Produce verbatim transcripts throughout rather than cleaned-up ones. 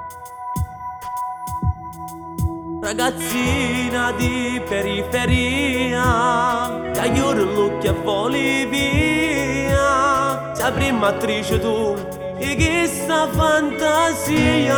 Ragazzina di periferia, tagliore l'occhio e voli via. Sei prima attrice tu, e chissà fantasia.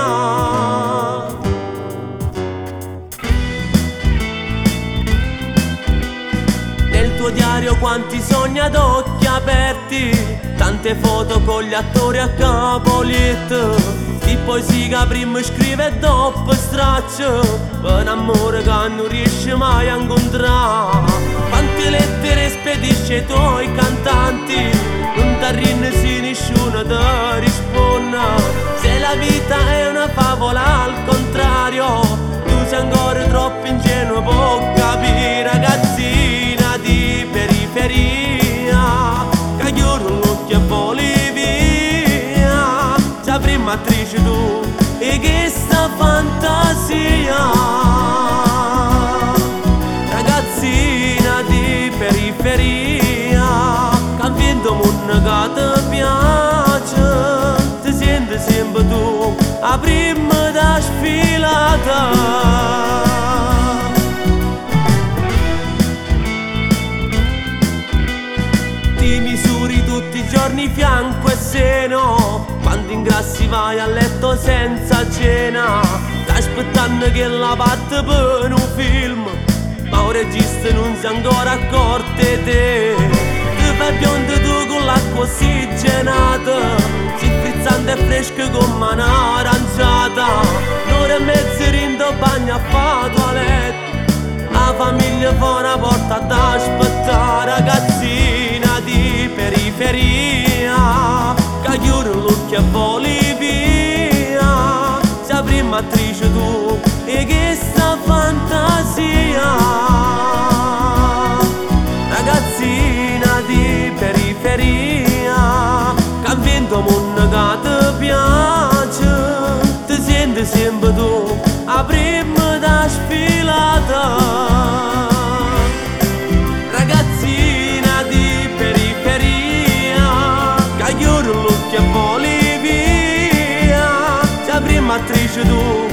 Nel tuo diario quanti sogni ad occhi aperti, tante foto con gli attori a capolitto. Di poesia prima scrive e dopo straccio, per un amore che non riesci mai a incontrare. Quante lettere spedisci ai tuoi cantanti, non t'arrinni se nessuno ti risponde. Se la vita è una favola al contrario, tu sei ancora troppo ingenuo per capire. Ragazzina di periferia, che chiude l'occhio e voli via. Sei prima attrice tu, e che sta fantasia. Ragazzina di periferia, che il vento mondo che ti piace, ti senti sempre tu, a prima da sfilata. Ti misuri tutti i giorni fianco e seno, quando ingrassi vai a letto senza cena. Stai aspettando che la parte per un film, ma un regista non si è ancora accorte te. Ti fai biondo tu con l'acqua ossigenata, si frizzante e fresca come un'aranciata. Un'ora e mezza rindo bagno a fa toilette, la famiglia fuori la porta ad aspettare. Ragazzina di periferia, che chiude l'occhio e voli via. Sei prima attrice tu, e che sta fantasia. Ragazzina di periferia, che il vento mondo che ti piace, ti senti sempre tu, a prima da sfilata. Ragazzina di periferia, che chiude l'occhio e voli via. Sei prima attrice tu,